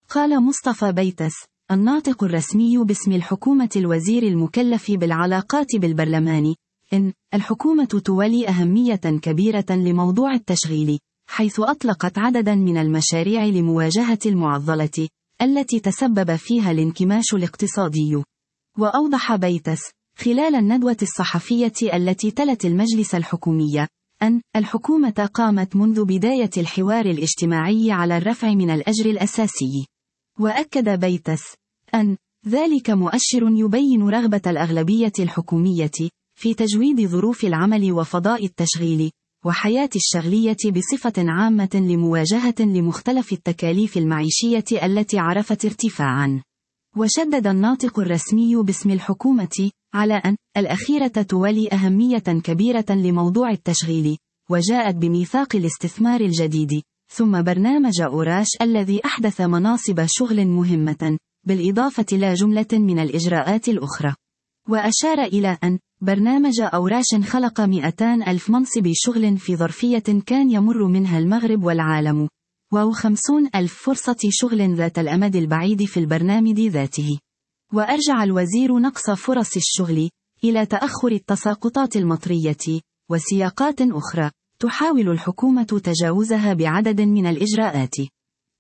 قال مصطفى بيتس الناطق الرسمي باسم الحكومة الوزير المكلف بالعلاقات بالبرلمان إن الحكومة تولي أهمية كبيرة لموضوع التشغيل، حيث أطلقت عددا من المشاريع لمواجهة المعضلة التي تسبب فيها الانكماش الاقتصادي. وأوضح بيتس خلال الندوة الصحفية التي تلت المجلس الحكومي أن الحكومة قامت منذ بداية الحوار الاجتماعي على الرفع من الأجر الأساسي. وأكد بيتس أن ذلك مؤشر يبين رغبة الأغلبية الحكومية في تجويد ظروف العمل وفضاء التشغيل وحياة الشغلية بصفة عامة لمواجهة لمختلف التكاليف المعيشية التي عرفت ارتفاعا. وشدد الناطق الرسمي باسم الحكومة على أن الأخيرة تولي أهمية كبيرة لموضوع التشغيل، وجاءت بميثاق الاستثمار الجديد ثم برنامج أوراش الذي أحدث مناصب شغل مهمة، بالإضافة إلى جملة من الإجراءات الأخرى. وأشار إلى أن برنامج أوراش خلق 200,000 منصب شغل في ظرفية كان يمر منها المغرب والعالم، و50,000 فرصة شغل ذات الأمد البعيد في البرنامج ذاته. وأرجع الوزير نقص فرص الشغل إلى تأخر التساقطات المطرية وسياقات أخرى تحاول الحكومة تجاوزها بعدد من الإجراءات.